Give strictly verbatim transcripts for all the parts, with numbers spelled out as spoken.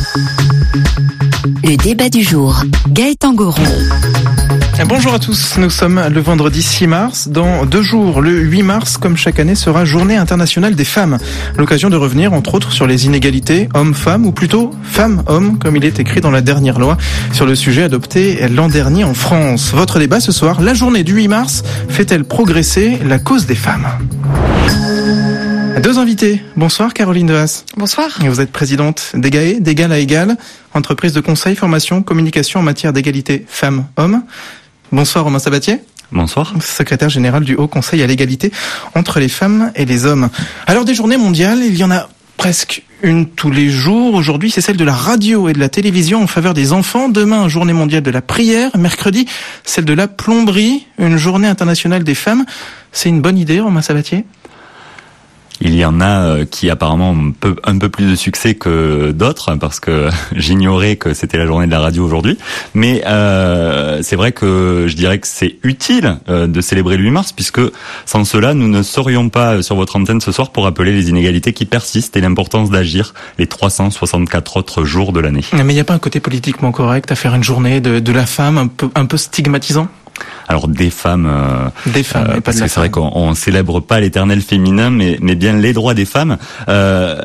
Le débat du jour. Gaëtan Goron. Bonjour à tous, nous sommes le vendredi six mars. Dans deux jours, le huit mars, comme chaque année, sera Journée internationale des femmes. L'occasion de revenir, entre autres, sur les inégalités hommes-femmes, ou plutôt femmes-hommes, comme il est écrit dans la dernière loi sur le sujet adopté l'an dernier en France. Votre débat ce soir, la journée du huit mars fait-elle progresser la cause des femmes ? Deux invités. Bonsoir Caroline Dehaas. Bonsoir. Vous êtes présidente d'Egae, d'égal à égal, entreprise de conseil, formation, communication en matière d'égalité femmes-hommes. Bonsoir Romain Sabatier. Bonsoir. Secrétaire général du Haut Conseil à l'égalité entre les femmes et les hommes. Alors des journées mondiales, il y en a presque une tous les jours. Aujourd'hui, c'est celle de la radio et de la télévision en faveur des enfants. Demain, journée mondiale de la prière. Mercredi, celle de la plomberie, une journée internationale des femmes. C'est une bonne idée, Romain Sabatier ? Il y en a qui apparemment ont un peu, un peu plus de succès que d'autres, parce que j'ignorais que c'était la journée de la radio aujourd'hui. Mais euh, c'est vrai que je dirais que c'est utile euh, de célébrer le huit mars, puisque sans cela, nous ne serions pas sur votre antenne ce soir pour rappeler les inégalités qui persistent et l'importance d'agir les trois cent soixante-quatre autres jours de l'année. Mais il n'y a pas un côté politiquement correct à faire une journée de, de la femme un peu, un peu stigmatisant ? Alors des femmes, euh, des femmes, euh, pas parce de que c'est vrai qu'on on célèbre pas l'éternel féminin, mais mais bien les droits des femmes. Euh,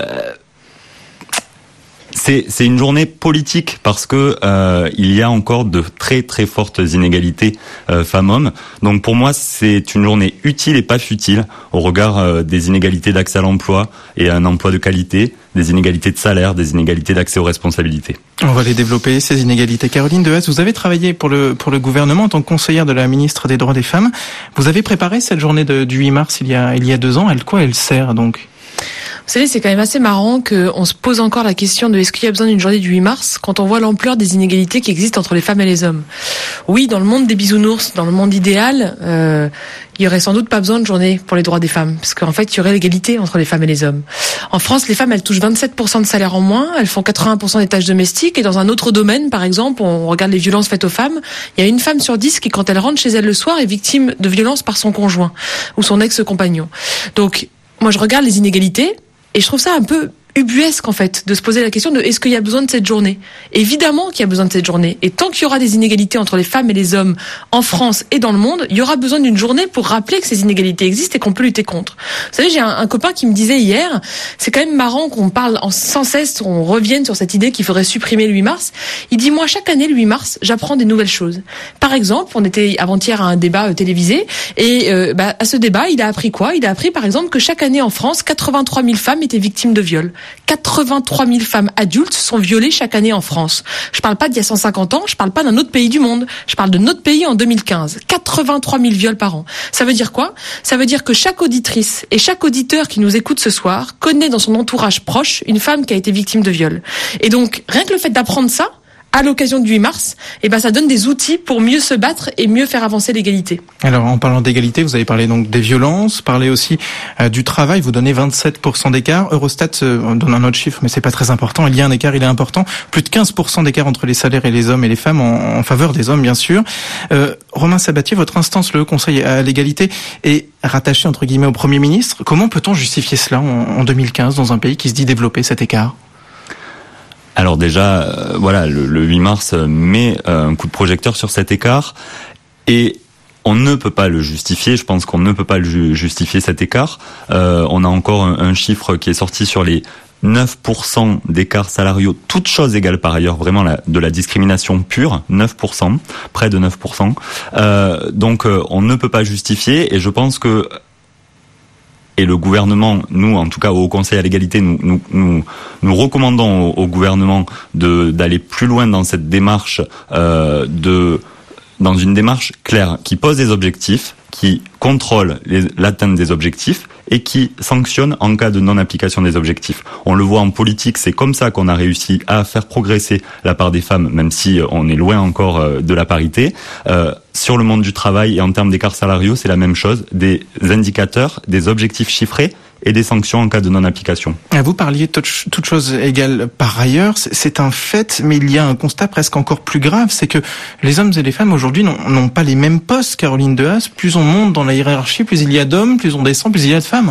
C'est, c'est une journée politique parce que euh, il y a encore de très très fortes inégalités euh, femmes-hommes. Donc pour moi, c'est une journée utile et pas futile au regard euh, des inégalités d'accès à l'emploi et à un emploi de qualité, des inégalités de salaire, des inégalités d'accès aux responsabilités. On va les développer, ces inégalités. Caroline Dehaas, vous avez travaillé pour le pour le gouvernement en tant que conseillère de la ministre des Droits des Femmes. Vous avez préparé cette journée de, du huit mars il y a il y a deux ans. Elle quoi elle sert donc ? Vous savez, c'est quand même assez marrant qu'on se pose encore la question de est-ce qu'il y a besoin d'une journée du huit mars quand on voit l'ampleur des inégalités qui existent entre les femmes et les hommes. Oui, dans le monde des bisounours, dans le monde idéal, euh, il y aurait sans doute pas besoin de journée pour les droits des femmes, parce qu'en fait, il y aurait l'égalité entre les femmes et les hommes. En France, les femmes, elles touchent vingt-sept pour cent de salaire en moins, elles font quatre-vingts pour cent des tâches domestiques, et dans un autre domaine, par exemple, on regarde les violences faites aux femmes, il y a une femme sur dix qui, quand elle rentre chez elle le soir, est victime de violences par son conjoint ou son ex-compagnon. Donc, moi, je regarde les inégalités, et je trouve ça un peu ubuesque, en fait, de se poser la question de est-ce qu'il y a besoin de cette journée ? Évidemment qu'il y a besoin de cette journée. Et tant qu'il y aura des inégalités entre les femmes et les hommes en France et dans le monde, il y aura besoin d'une journée pour rappeler que ces inégalités existent et qu'on peut lutter contre. Vous savez, j'ai un, un copain qui me disait hier, c'est quand même marrant qu'on parle en, sans cesse, on revienne sur cette idée qu'il faudrait supprimer le huit mars. Il dit, moi, chaque année, le huit mars, j'apprends des nouvelles choses. Par exemple, on était avant-hier à un débat euh, télévisé, et euh, bah, à ce débat, il a appris quoi ? Il a appris, par exemple, que chaque année en France, quatre-vingt-trois mille femmes étaient victimes de viols. quatre-vingt-trois mille femmes adultes sont violées chaque année en France. Je parle pas d'il y a cent cinquante ans, je parle pas d'un autre pays du monde. Je parle de notre pays en deux mille quinze. quatre-vingt-trois mille viols par an. Ça veut dire quoi ? Ça veut dire que chaque auditrice et chaque auditeur qui nous écoute ce soir connaît dans son entourage proche une femme qui a été victime de viol. Et donc, rien que le fait d'apprendre ça, à l'occasion du huit mars, eh ben, ça donne des outils pour mieux se battre et mieux faire avancer l'égalité. Alors, en parlant d'égalité, vous avez parlé donc des violences, parlé aussi euh, du travail, vous donnez vingt-sept pour cent d'écart. Eurostat euh, donne un autre chiffre, mais c'est pas très important. Il y a un écart, il est important. Plus de quinze pour cent d'écart entre les salaires et les hommes et les femmes, en, en faveur des hommes, bien sûr. Euh, Romain Sabatier, votre instance, le Conseil à l'égalité, est rattaché, entre guillemets, au Premier ministre. Comment peut-on justifier cela en, en deux mille quinze dans un pays qui se dit développer cet écart ? Alors déjà, euh, voilà, le, le huit mars met euh, un coup de projecteur sur cet écart et on ne peut pas le justifier. Je pense qu'on ne peut pas le ju- justifier cet écart. Euh, on a encore un, un chiffre qui est sorti sur les neuf pour cent d'écarts salariaux, toutes choses égales par ailleurs, vraiment la, de la discrimination pure, neuf pour cent, près de neuf pour cent. Euh, donc euh, on ne peut pas justifier et je pense que et le gouvernement, nous, en tout cas au Conseil à l'égalité, nous, nous, nous, nous recommandons au, au gouvernement de, d'aller plus loin dans cette démarche, euh, de, dans une démarche claire, qui pose des objectifs, qui contrôle les, l'atteinte des objectifs et qui sanctionne en cas de non-application des objectifs. On le voit en politique, c'est comme ça qu'on a réussi à faire progresser la part des femmes, même si on est loin encore de la parité. Euh, sur le monde du travail et en termes d'écarts salariaux, c'est la même chose. Des indicateurs, des objectifs chiffrés et des sanctions en cas de non-application. Vous parliez de toutes choses égales par ailleurs, c'est un fait, mais il y a un constat presque encore plus grave, c'est que les hommes et les femmes aujourd'hui n'ont, n'ont pas les mêmes postes, Caroline Dehaas. Plus on monte dans la hiérarchie, plus il y a d'hommes, plus on descend, plus il y a de femmes.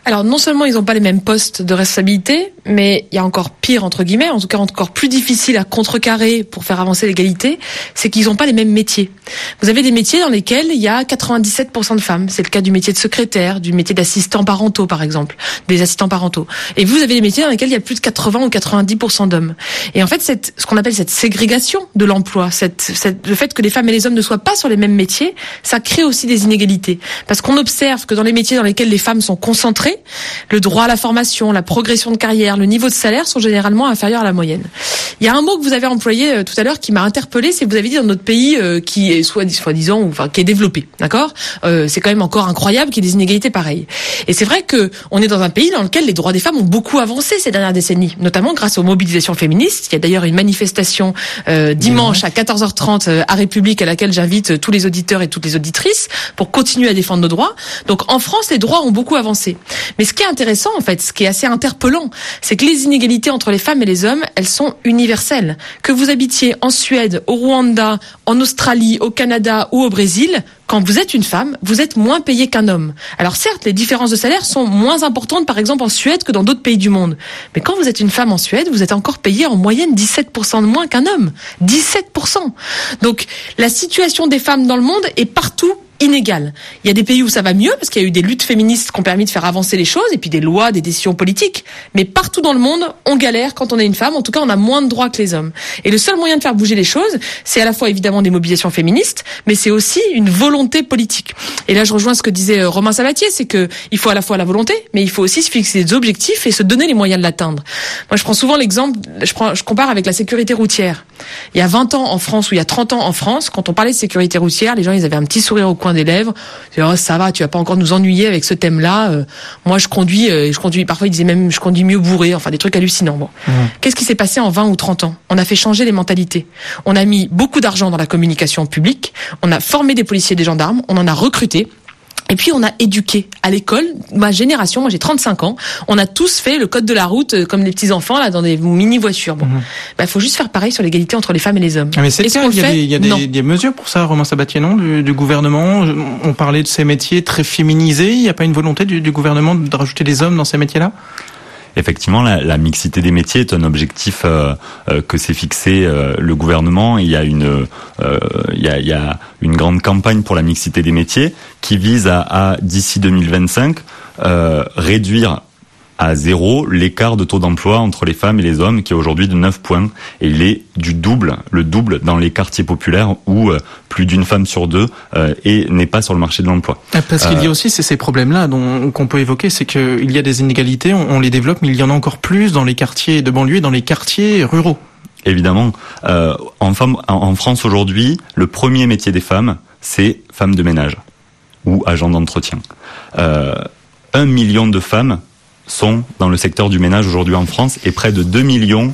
Alors non seulement ils n'ont pas les mêmes postes de responsabilité, mais il y a encore pire entre guillemets, en tout cas encore plus difficile à contrecarrer pour faire avancer l'égalité, c'est qu'ils n'ont pas les mêmes métiers. Vous avez des métiers dans lesquels il y a quatre-vingt-dix-sept pour cent de femmes. C'est le cas du métier de secrétaire, du métier d'assistant parentaux par exemple, des assistants parentaux. Et vous avez des métiers dans lesquels il y a plus de quatre-vingts ou quatre-vingt-dix pour cent d'hommes. Et en fait, cette, ce qu'on appelle cette ségrégation de l'emploi, cette, cette, le fait que les femmes et les hommes ne soient pas sur les mêmes métiers, ça crée aussi des inégalités. Parce qu'on observe que dans les métiers dans lesquels les femmes sont concentrées, le droit à la formation, la progression de carrière, le niveau de salaire sont généralement inférieurs à la moyenne. Il y a un mot que vous avez employé euh, tout à l'heure qui m'a interpellé, c'est que vous avez dit dans notre pays euh, qui est soit soi-disant ou enfin qui est développé, d'accord euh, c'est quand même encore incroyable qu'il y ait des inégalités pareilles. Et c'est vrai que on est dans un pays dans lequel les droits des femmes ont beaucoup avancé ces dernières décennies, notamment grâce aux mobilisations féministes. Il y a d'ailleurs une manifestation euh, dimanche à quatorze heures trente euh, à République à laquelle j'invite tous les auditeurs et toutes les auditrices pour continuer à défendre nos droits. Donc en France, les droits ont beaucoup avancé. Mais ce qui est intéressant, en fait, ce qui est assez interpellant, c'est que les inégalités entre les femmes et les hommes, elles sont universelles. Que vous habitiez en Suède, au Rwanda, en Australie, au Canada ou au Brésil, quand vous êtes une femme, vous êtes moins payée qu'un homme. Alors certes, les différences de salaire sont moins importantes, par exemple, en Suède que dans d'autres pays du monde. Mais quand vous êtes une femme en Suède, vous êtes encore payée en moyenne dix-sept pour cent de moins qu'un homme. dix-sept pour cent. Donc, la situation des femmes dans le monde est partout inégale. Il y a des pays où ça va mieux, parce qu'il y a eu des luttes féministes qui ont permis de faire avancer les choses, et puis des lois, des décisions politiques. Mais partout dans le monde, on galère quand on est une femme. En tout cas, on a moins de droits que les hommes. Et le seul moyen de faire bouger les choses, c'est à la fois évidemment des mobilisations féministes, mais c'est aussi une volonté politique. Et là, je rejoins ce que disait Romain Sabatier, c'est que il faut à la fois la volonté, mais il faut aussi se fixer des objectifs et se donner les moyens de l'atteindre. Moi, je prends souvent l'exemple, je, prends, je compare avec la sécurité routière. Il y a vingt ans en France, ou il y a trente ans en France, quand on parlait de sécurité routière, les gens, ils avaient un petit sourire au coin des lèvres. Oh, ça va, tu vas pas encore nous ennuyer avec ce thème-là. Euh, moi, je conduis, euh, je conduis. Parfois, ils disaient même, je conduis mieux bourré. Enfin, des trucs hallucinants. Bon, mmh. Qu'est-ce qui s'est passé en vingt ou trente ans ? On a fait changer les mentalités. On a mis beaucoup d'argent dans la communication publique. On a formé des policiers, et des gendarmes. On en a recruté. Et puis on a éduqué à l'école, ma génération, moi j'ai trente-cinq ans, on a tous fait le code de la route euh, comme les petits enfants là dans des mini voitures. Bon, mmh. bah faut juste faire pareil sur l'égalité entre les femmes et les hommes. Ah mais c'est le cas, il y a, des, il y a des, des mesures pour ça, Romain Sabatier, non, du, du gouvernement. On parlait de ces métiers très féminisés. Il n'y a pas une volonté du, du gouvernement de rajouter des hommes dans ces métiers-là ? Effectivement, la, la mixité des métiers est un objectif euh, euh, que s'est fixé euh, le gouvernement. Il y a une, euh, il y a, il y a une grande campagne pour la mixité des métiers qui vise à, à d'ici deux mille vingt-cinq, euh, réduire à zéro l'écart de taux d'emploi entre les femmes et les hommes, qui est aujourd'hui de neuf points. Et il est du double, le double dans les quartiers populaires où euh, plus d'une femme sur deux euh, et n'est pas sur le marché de l'emploi. Parce qu'il y a aussi ces, ces problèmes-là dont, qu'on peut évoquer, c'est qu'il y a des inégalités, on, on les développe, mais il y en a encore plus dans les quartiers de banlieue et dans les quartiers ruraux. Évidemment, euh, en, femme, en France aujourd'hui, le premier métier des femmes, c'est femme de ménage ou agent d'entretien. Euh, un million de femmes sont dans le secteur du ménage aujourd'hui en France et près de deux millions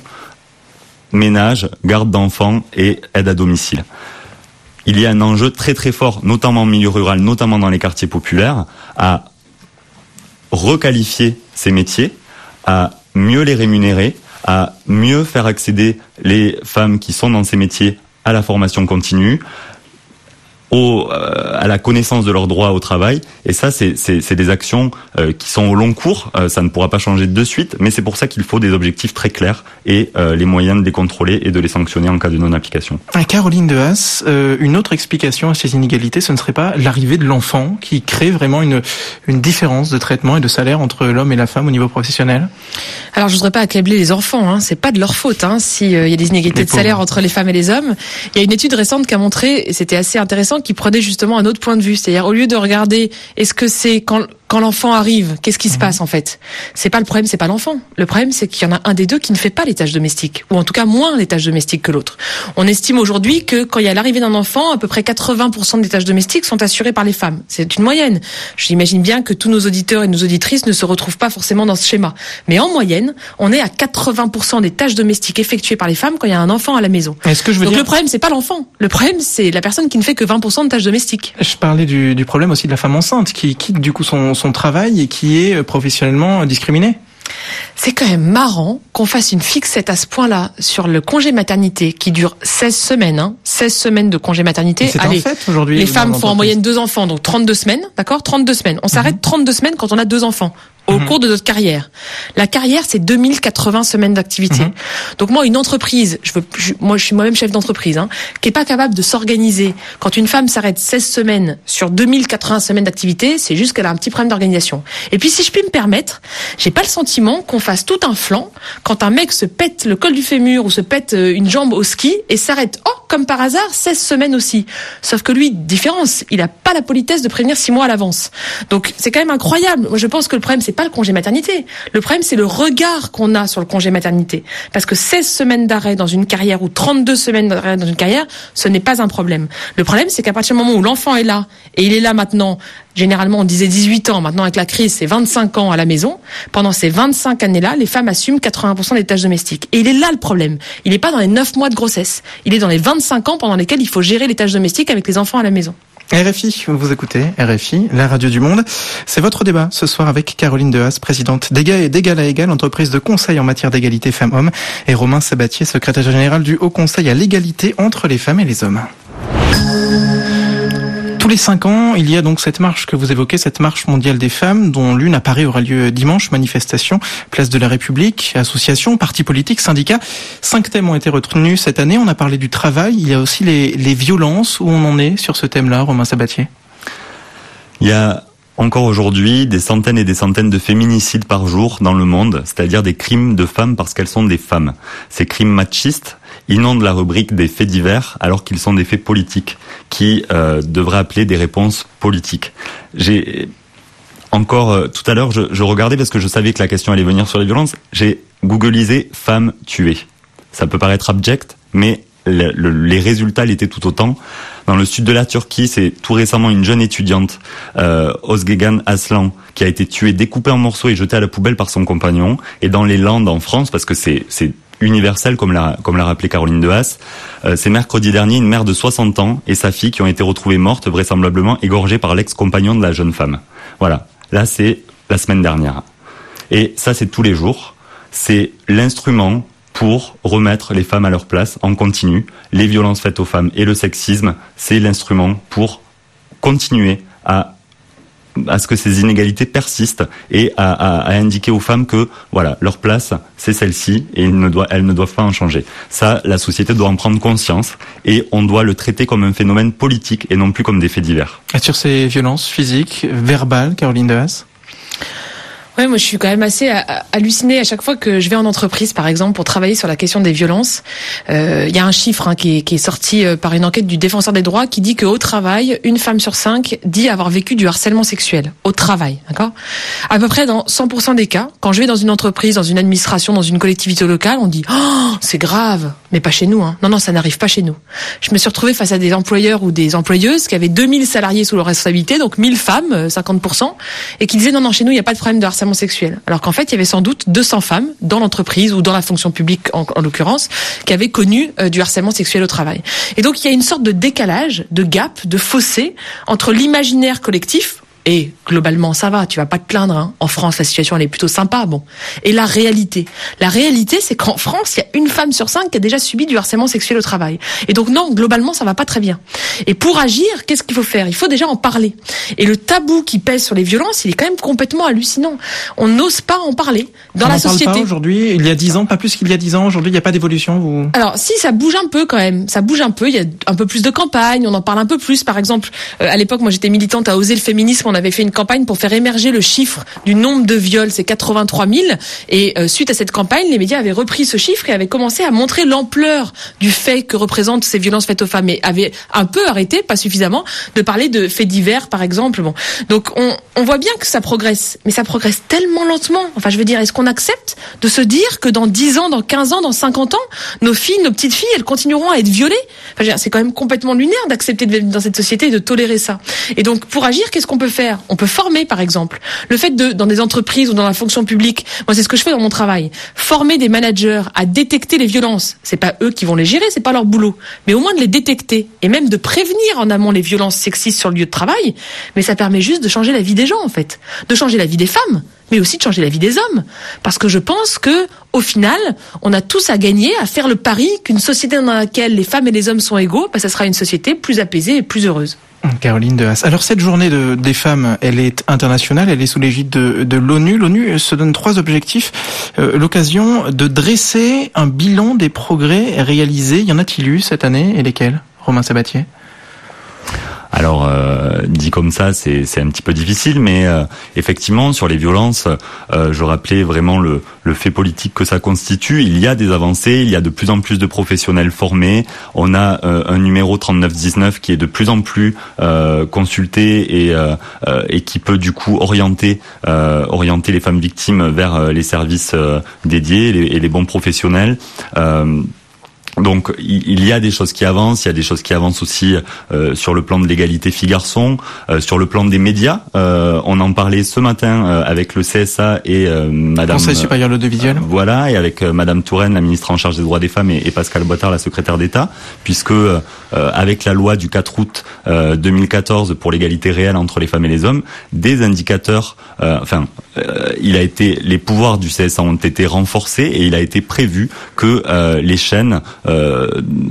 ménages, garde d'enfants et aide à domicile. Il y a un enjeu très très fort, notamment en milieu rural, notamment dans les quartiers populaires, à requalifier ces métiers, à mieux les rémunérer, à mieux faire accéder les femmes qui sont dans ces métiers à la formation continue, Au, euh, à la connaissance de leurs droits au travail. Et ça, c'est, c'est, c'est des actions euh, qui sont au long cours. Euh, ça ne pourra pas changer de suite, mais c'est pour ça qu'il faut des objectifs très clairs et euh, les moyens de les contrôler et de les sanctionner en cas de non-application. Caroline de Haas, euh, une autre explication à ces inégalités, ce ne serait pas l'arrivée de l'enfant qui crée vraiment une, une différence de traitement et de salaire entre l'homme et la femme au niveau professionnel ? Alors, je voudrais pas accabler les enfants, hein. C'est pas de leur faute, hein, s'il euh, y a des inégalités de salaire entre les femmes et les hommes. Il y a une étude récente qui a montré, et c'était assez intéressant, qui prenait justement un autre point de vue. C'est-à-dire, au lieu de regarder, est-ce que c'est quand, quand l'enfant arrive, qu'est-ce qui se passe, en fait? C'est pas le problème, c'est pas l'enfant. Le problème, c'est qu'il y en a un des deux qui ne fait pas les tâches domestiques. Ou en tout cas, moins les tâches domestiques que l'autre. On estime aujourd'hui que quand il y a l'arrivée d'un enfant, à peu près quatre-vingts pour cent des tâches domestiques sont assurées par les femmes. C'est une moyenne. J'imagine bien que tous nos auditeurs et nos auditrices ne se retrouvent pas forcément dans ce schéma. Mais en moyenne, on est à quatre-vingts pour cent des tâches domestiques effectuées par les femmes quand il y a un enfant à la maison. Est-ce que je veux Donc dire... le problème, c'est pas l'enfant. Le problème, c'est la personne qui ne fait que vingt pour cent de tâches domestiques. Je parlais du, du problème aussi de la femme enceinte qui quitte du coup son, son travail et qui est professionnellement discriminée. C'est quand même marrant qu'on fasse une fixette à ce point-là sur le congé maternité qui dure seize semaines, hein, seize semaines de congé maternité. C'est Allez, en fait aujourd'hui. Les femmes font en moyenne deux enfants, donc trente-deux semaines, d'accord, trente-deux semaines. On s'arrête mm-hmm. trente-deux semaines quand on a deux enfants. au mmh. cours de notre carrière. La carrière, c'est deux mille quatre-vingts semaines d'activité. Mmh. Donc moi, une entreprise, je veux, je, moi, je suis moi-même chef d'entreprise, hein, qui est pas capable de s'organiser. Quand une femme s'arrête seize semaines sur deux mille quatre-vingts semaines d'activité, c'est juste qu'elle a un petit problème d'organisation. Et puis, si je puis me permettre, j'ai pas le sentiment qu'on fasse tout un flanc quand un mec se pète le col du fémur ou se pète une jambe au ski et s'arrête, oh, comme par hasard, seize semaines aussi. Sauf que lui, différence, il a pas la politesse de prévenir six mois à l'avance. Donc, c'est quand même incroyable. Moi, je pense que le problème, c'est pas le congé maternité. Le problème, c'est le regard qu'on a sur le congé maternité. Parce que seize semaines d'arrêt dans une carrière ou trente-deux semaines d'arrêt dans une carrière, ce n'est pas un problème. Le problème, c'est qu'à partir du moment où l'enfant est là, et il est là maintenant, généralement, on disait dix-huit ans, maintenant avec la crise, c'est vingt-cinq ans à la maison. Pendant ces vingt-cinq années-là, les femmes assument quatre-vingts pour cent des tâches domestiques. Et il est là le problème. Il n'est pas dans les neuf mois de grossesse. Il est dans les vingt-cinq ans pendant lesquels il faut gérer les tâches domestiques avec les enfants à la maison. R F I, vous écoutez R F I, la radio du monde. C'est votre débat ce soir avec Caroline Dehaas, présidente d'Égal à Égal, entreprise de conseil en matière d'égalité femmes-hommes, et Romain Sabatier, secrétaire général du Haut Conseil à l'égalité entre les femmes et les hommes. Tous les cinq ans, il y a donc cette marche que vous évoquez, cette marche mondiale des femmes, dont l'une à Paris aura lieu dimanche, manifestation, place de la République, associations, partis politiques, syndicats. Cinq thèmes ont été retenus cette année. On a parlé du travail, il y a aussi les, les violences. Où on en est sur ce thème-là, Romain Sabatier? Il y a encore aujourd'hui des centaines et des centaines de féminicides par jour dans le monde, c'est-à-dire des crimes de femmes parce qu'elles sont des femmes. Ces crimes machistes inondent la rubrique des faits divers alors qu'ils sont des faits politiques qui euh, devraient appeler des réponses politiques. J'ai encore euh, tout à l'heure, je, je regardais parce que je savais que la question allait venir sur les violences, j'ai googlisé femmes tuées. Ça peut paraître abject, mais le, le, les résultats l'étaient tout autant. Dans le sud de la Turquie, c'est tout récemment une jeune étudiante, euh, Özgegan Aslan, qui a été tuée, découpée en morceaux et jetée à la poubelle par son compagnon. Et dans les Landes en France, parce que c'est, c'est universel, comme l'a, comme l'a rappelé Caroline Dehaas, euh, c'est mercredi dernier une mère de soixante ans et sa fille qui ont été retrouvées mortes, vraisemblablement égorgées par l'ex-compagnon de la jeune femme. Voilà. Là, c'est la semaine dernière. Et ça, c'est tous les jours. C'est l'instrument pour remettre les femmes à leur place en continu. Les violences faites aux femmes et le sexisme, c'est l'instrument pour continuer à à ce que ces inégalités persistent et à, à, à indiquer aux femmes que voilà, leur place, c'est celle-ci et elles ne, doivent, elles ne doivent pas en changer. Ça, la société doit en prendre conscience et on doit le traiter comme un phénomène politique et non plus comme des faits divers. Et sur ces violences physiques, verbales, Caroline Dehaas? Ouais, moi je suis quand même assez hallucinée à chaque fois que je vais en entreprise, par exemple, pour travailler sur la question des violences. Euh, il y a un chiffre hein, qui, est, qui est sorti par une enquête du Défenseur des droits qui dit qu'au travail, une femme sur cinq dit avoir vécu du harcèlement sexuel au travail, d'accord ? À peu près dans cent pour cent des cas, quand je vais dans une entreprise, dans une administration, dans une collectivité locale, on dit oh c'est grave, mais pas chez nous. Hein. Non non, ça n'arrive pas chez nous. Je me suis retrouvée face à des employeurs ou des employeuses qui avaient deux mille salariés sous leur responsabilité, donc mille femmes, cinquante pour cent, et qui disaient non non chez nous il n'y a pas de problème de harcèlement sexuel. Alors qu'en fait, il y avait sans doute deux cents femmes dans l'entreprise ou dans la fonction publique en, en l'occurrence qui avaient connu euh, du harcèlement sexuel au travail. Et donc il y a une sorte de décalage, de gap, de fossé entre l'imaginaire collectif. Et globalement, ça va, tu vas pas te plaindre. Hein. En France, la situation, elle est plutôt sympa, bon. Et la réalité, la réalité, c'est qu'en France, il y a une femme sur cinq qui a déjà subi du harcèlement sexuel au travail. Et donc non, globalement, ça va pas très bien. Et pour agir, qu'est-ce qu'il faut faire ? Il faut déjà en parler. Et le tabou qui pèse sur les violences, il est quand même complètement hallucinant. On n'ose pas en parler dans On la en société. Parle pas aujourd'hui, il y a dix ans, pas plus qu'il y a dix ans. Aujourd'hui, il n'y a pas d'évolution. Vous... Alors si, ça bouge un peu quand même. Ça bouge un peu. Il y a un peu plus de campagnes. On en parle un peu plus. Par exemple, euh, à l'époque, moi, j'étais militante à Oser le féminisme. On avait fait une campagne pour faire émerger le chiffre du nombre de viols, c'est quatre-vingt-trois mille. Et euh, suite à cette campagne, les médias avaient repris ce chiffre et avaient commencé à montrer l'ampleur du fait que représentent ces violences faites aux femmes. Et avaient un peu arrêté, pas suffisamment, de parler de faits divers, par exemple. Bon, donc on, on voit bien que ça progresse, mais ça progresse tellement lentement. Enfin, je veux dire, est-ce qu'on accepte de se dire que dans dix ans, dans quinze ans, dans cinquante ans, nos filles, nos petites filles, elles continueront à être violées ? Enfin, je veux dire, c'est quand même complètement lunaire d'accepter de vivre dans cette société et de tolérer ça. Et donc, pour agir, qu'est-ce qu'on peut faire ? On peut former, par exemple. Le fait de, dans des entreprises ou dans la fonction publique, moi c'est ce que je fais dans mon travail, former des managers à détecter les violences. C'est pas eux qui vont les gérer, c'est pas leur boulot, mais au moins de les détecter et même de prévenir en amont les violences sexistes sur le lieu de travail. Mais ça permet juste de changer la vie des gens en fait, de changer la vie des femmes, mais aussi de changer la vie des hommes. Parce que je pense que, au final, on a tous à gagner à faire le pari qu'une société dans laquelle les femmes et les hommes sont égaux, bah, ça sera une société plus apaisée et plus heureuse. Caroline Dehaas. Alors cette journée de, des femmes, elle est internationale, elle est sous l'égide de, de l'ONU. L'ONU se donne trois objectifs. Euh, l'occasion de dresser un bilan des progrès réalisés. Y en a-t-il eu cette année et lesquels, Romain Sabatier ? Alors, euh, dit comme ça, c'est, c'est un petit peu difficile, mais euh, effectivement, sur les violences, euh, je rappelais vraiment le, le fait politique que ça constitue. Il y a des avancées, il y a de plus en plus de professionnels formés. On a euh, un numéro trente-neuf dix-neuf qui est de plus en plus euh, consulté et, euh, euh, et qui peut du coup orienter, euh, orienter les femmes victimes vers euh, les services euh, dédiés et les, et les bons professionnels. Euh, Donc il y a des choses qui avancent, il y a des choses qui avancent aussi euh, sur le plan de l'égalité filles-garçons, euh, sur le plan des médias. Euh, on en parlait ce matin euh, avec le C S A et euh, Madame Conseil supérieur de l'audiovisuel. Euh, voilà, et avec euh, Madame Touraine, la ministre en charge des droits des femmes, et, et Pascal Boitard, la secrétaire d'État, puisque euh, avec la loi du quatre août euh, deux mille quatorze pour l'égalité réelle entre les femmes et les hommes, des indicateurs, euh, enfin, euh, il a été, les pouvoirs du C S A ont été renforcés et il a été prévu que euh, les chaînes Euh,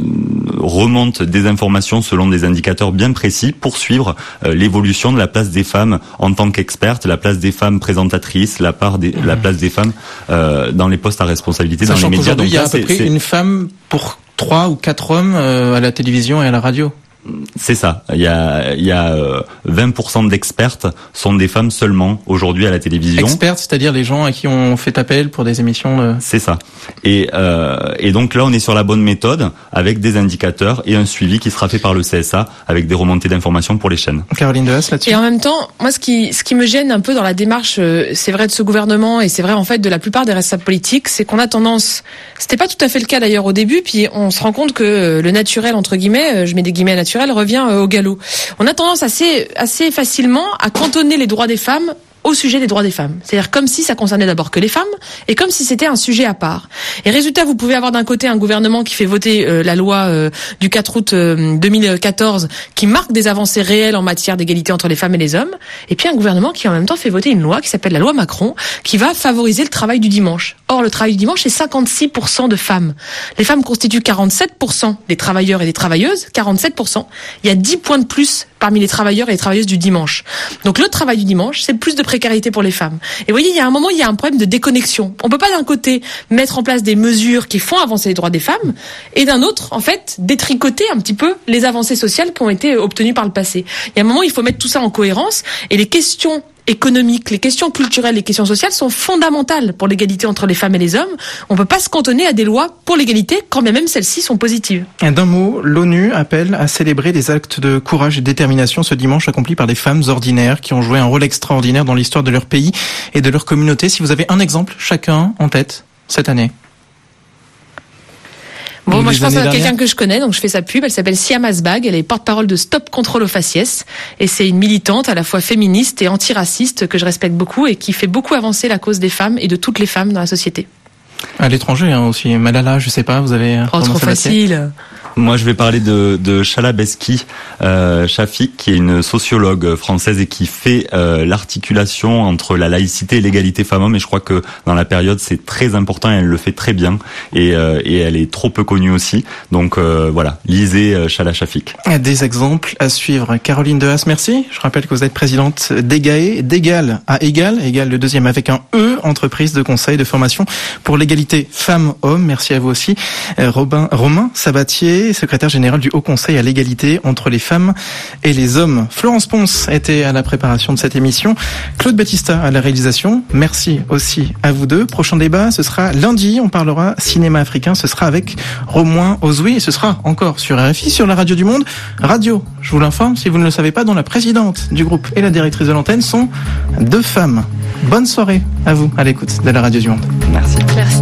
remonte des informations selon des indicateurs bien précis pour suivre euh, l'évolution de la place des femmes en tant qu'expertes, la place des femmes présentatrices, la part des, mmh. la place des femmes euh, dans les postes à responsabilité. Sachant dans les médias. Donc il y a là, à peu près c'est... une femme pour trois ou quatre hommes euh, à la télévision et à la radio. C'est ça. Il y a, il y a euh, vingt pour cent d'expertes sont des femmes seulement aujourd'hui à la télévision. Expertes, c'est-à-dire les gens à qui on fait appel pour des émissions. De... C'est ça. Et, euh, et donc là, on est sur la bonne méthode avec des indicateurs et un suivi qui sera fait par le C S A avec des remontées d'informations pour les chaînes. Caroline Dehaas, là-dessus. Et en même temps, moi, ce qui, ce qui me gêne un peu dans la démarche, c'est vrai de ce gouvernement et c'est vrai en fait de la plupart des responsables politiques, c'est qu'on a tendance. C'était pas tout à fait le cas d'ailleurs au début, puis on se rend compte que le naturel entre guillemets, je mets des guillemets naturel, revient au galop. On a tendance assez assez facilement à cantonner les droits des femmes au sujet des droits des femmes. C'est-à-dire comme si ça concernait d'abord que les femmes et comme si c'était un sujet à part. Et résultat, vous pouvez avoir d'un côté un gouvernement qui fait voter euh, la loi euh, du quatre août euh, deux mille quatorze qui marque des avancées réelles en matière d'égalité entre les femmes et les hommes, et puis un gouvernement qui en même temps fait voter une loi qui s'appelle la loi Macron qui va favoriser le travail du dimanche. Or, le travail du dimanche, c'est cinquante-six pour cent de femmes. Les femmes constituent quarante-sept pour cent des travailleurs et des travailleuses, quarante-sept pour cent. Il y a dix points de plus parmi les travailleurs et les travailleuses du dimanche. Donc le travail du dimanche, c'est plus de précarité pour les femmes. Et vous voyez, il y a un moment, il y a un problème de déconnexion. On peut pas d'un côté mettre en place des mesures qui font avancer les droits des femmes et d'un autre, en fait, détricoter un petit peu les avancées sociales qui ont été obtenues par le passé. Il y a un moment, il faut mettre tout ça en cohérence et les questions économiques, les questions culturelles, les questions sociales sont fondamentales pour l'égalité entre les femmes et les hommes. On ne peut pas se cantonner à des lois pour l'égalité, quand bien même celles-ci sont positives. D'un mot, l'ONU appelle à célébrer des actes de courage et de détermination ce dimanche accomplis par des femmes ordinaires qui ont joué un rôle extraordinaire dans l'histoire de leur pays et de leur communauté. Si vous avez un exemple chacun en tête cette année. Bon, moi je pense à quelqu'un que je connais, donc je fais sa pub. Elle s'appelle Siam Asbag, elle est porte-parole de Stop Contrôle aux faciès et c'est une militante à la fois féministe et antiraciste que je respecte beaucoup et qui fait beaucoup avancer la cause des femmes et de toutes les femmes dans la société. À l'étranger hein, aussi, Malala, je sais pas, vous avez... Oh, trop facile. Moi, je vais parler de, de Shala Beski euh, Shafik, qui est une sociologue française et qui fait euh, l'articulation entre la laïcité et l'égalité femmes-hommes. Et je crois que dans la période, c'est très important et elle le fait très bien. Et, euh, et elle est trop peu connue aussi. Donc euh, voilà, lisez euh, Shala Shafik. Des exemples à suivre. Caroline Dehaas, merci. Je rappelle que vous êtes présidente d'Egae, d'égal à égal, égal le deuxième avec un E, entreprise de conseil de formation pour l'égalité femmes-hommes. Merci à vous aussi. Euh, Robin, Romain Sabatier, secrétaire général du Haut Conseil à l'égalité entre les femmes et les hommes. Florence Ponce était à la préparation de cette émission. Claude Battista à la réalisation. Merci aussi à vous deux. Prochain débat, ce sera lundi. On parlera cinéma africain. Ce sera avec Romain Ozoui et ce sera encore sur R F I, sur la radio du Monde. Radio, je vous l'informe, si vous ne le savez pas, dont la présidente du groupe et la directrice de l'antenne sont deux femmes. Bonne soirée à vous à l'écoute de la radio du Monde. Merci. Merci.